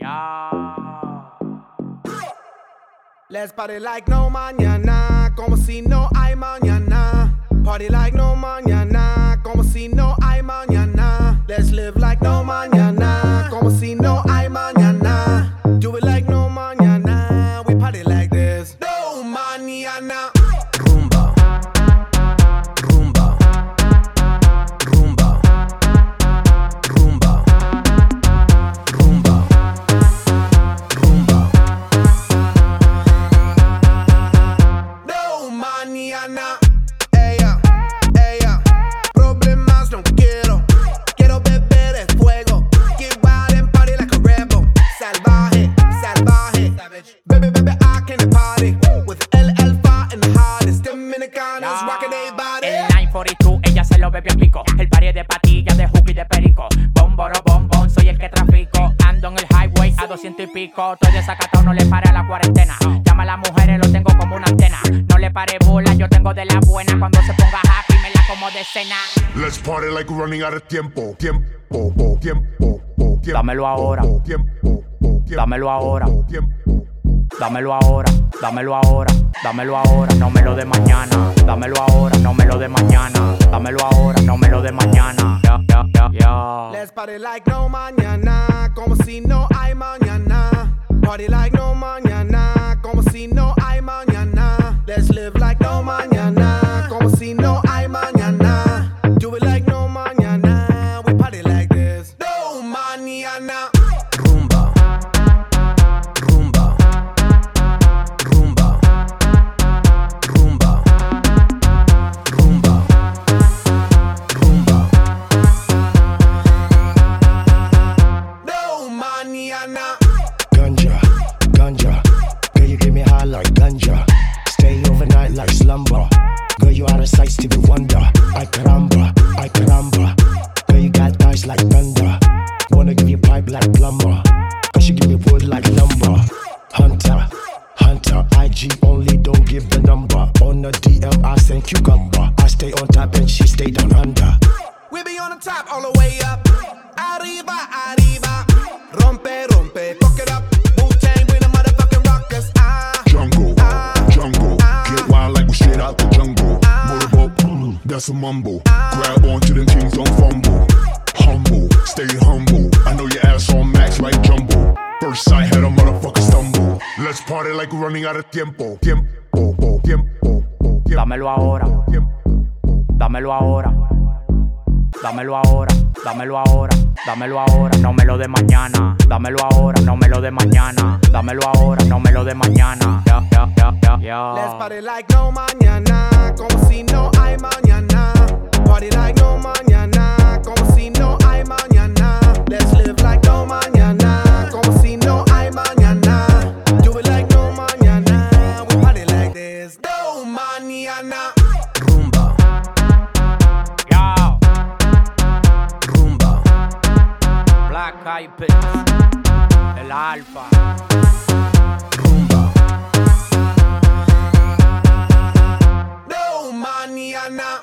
Ya. Let's party like no mañana, como si no hay mañana. Party like no mañana, como si no hay mañana. Let's live like no mañana, como si no hay mañana. Do it like no mañana, we party like this. No mañana. Rumba, rumba, rumba, rumba, rumba, rumba. No mañana. Ella, ella, problemas no quiero. Quiero beber el fuego. Get wild and party like a rebel. Salvaje, salvaje. Baby, baby, I can party with El Alfa and the hottest Dominicanos rocking their body. El 942, ella se lo bebe a pico. El party de patillas, de hook y de perico. Bomboro, bombón, soy el que trafico. Ando en el highway a 200 y pico. Estoy desacatado, no le pare a la cuarentena. Llama a las mujeres, lo tengo como una antena. No le pare bola, yo tengo de la buena. Cuando se ponga happy, me la como de cena. Let's party like we're running out of tiempo. Tiempo, tiempo, tiempo. Dámelo ahora. Tiempo, Dámelo ahora. Tiempo. Dámelo ahora, dámelo ahora, dámelo ahora, no me lo de mañana. Dámelo ahora, no me lo de mañana. Dámelo ahora, no me lo de mañana. Ya. Let's party like no mañana, como si no hay mañana. Party like no mañana, como si no hay mañana. Let's live like no mañana, como si no hay mañana. Do it like no mañana, we party like this. No mañana. Rumba, rumba, rumba, rumba, rumba, rumba. No mañana. Ganja, ganja, girl you get me high like ganja. Stay overnight like slumber. Girl you out of sight, Stevie Wonder. Ay caramba, girl you got thighs like thunder. Wanna give you pipe like plumber. Cause you give me wood like lumber. Hunter, hunter, IG only, don't give the number. On the DM I send cucumber. I stay on top and she stay down under. We be on the top all the way up. Arriba, arriba. Rompe, rompe, fuck it up. Wu-Tang, we the motherfucking rockers. Jungle, jungle. Get wild like we straight out the jungle. Motorboat, that's a mumble. Grab onto them kings, don't fumble. Humble, stay humble. I know your ass on max like jumbo. First sight had a motherfucker stumble. Let's party like we're running out of tiempo. Tiempo, tiempo, Dámelo ahora, dámelo ahora. Dámelo ahora, dámelo ahora, dámelo ahora, no me lo de mañana. Dámelo ahora, no me lo de mañana. Dámelo ahora, no me lo de mañana. Ya. Let's party like no mañana, como si no hay mañana. Party like no mañana, como si no hay mañana. Let's live like no mañana, como si no hay mañana. Do it like no mañana, we party like this. No mañana. Rumba, Ya. rumba, Black Eyed Peas, el Alfa. rumba. No mañana.